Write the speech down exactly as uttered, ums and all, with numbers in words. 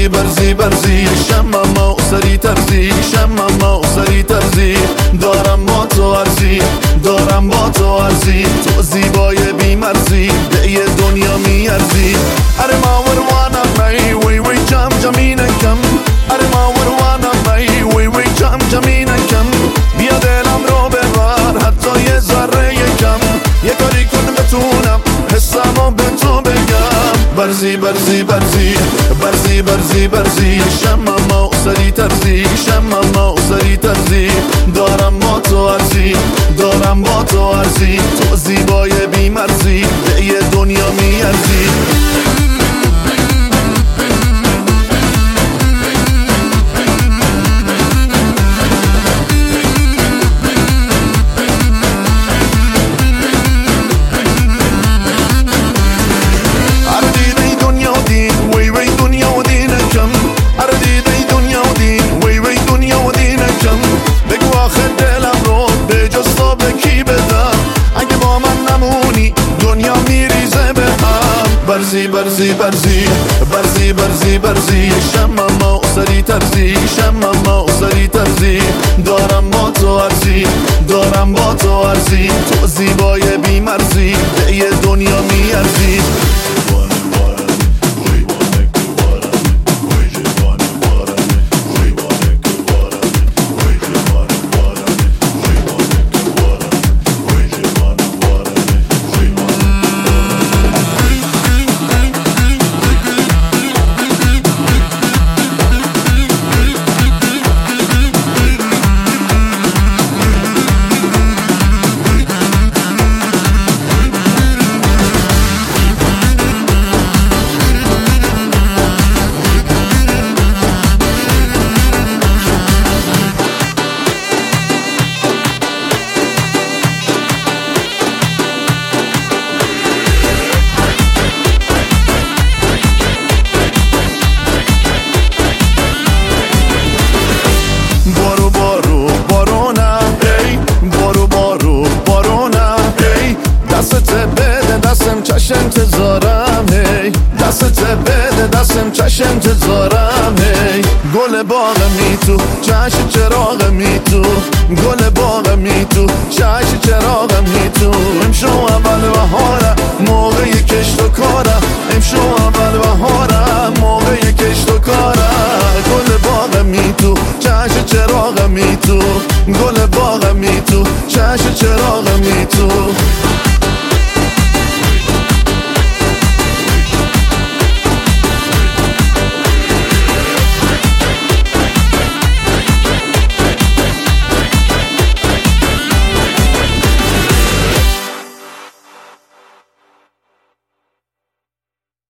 برزی برزی برزی شمم و سری ترزی شمم و سری ترزی دارم با تو ارزی دارم با تو ارزی تو زیبای بیمرزی به یه دنیا میارزی اره ما وروانم می وی وی جم جمینکم اره ما وروانم می وی وی جم جمینکم بیا دلم رو ببر حتی یه ذره کم یه کاری کن بتونم حسمو به تو بگم برزی برزی برزی برزی برزی برزی شمم و سری ترزی شمم و سری ترزی دارم با تو ارزی دارم با تو ارزی تو زیبای بیمرزی به یه دنیا میارزی برزی برزی برزی برزی برزی برزی شمم و سری ترزی شمم و سری ترزی دارم با تو ارزی دارم با تو ارزی تو زیبای بیمرزی به یه دنیا میارزی بارو بارو بارونه ای بارو بارو بارونه ای دستت بده دستم چش انتظارم هی دستت بده دستم چش انتظارم هی گل باغ می تو چش چراغ می تو گل باغ می تو چش چراغ می تو امشو اول بهاره موقع کشت و کاره امشو اول بهاره موقع کشت و کاره گل باغ می تو چش چراغ می تو گل باغ می تو چش چراغ می تو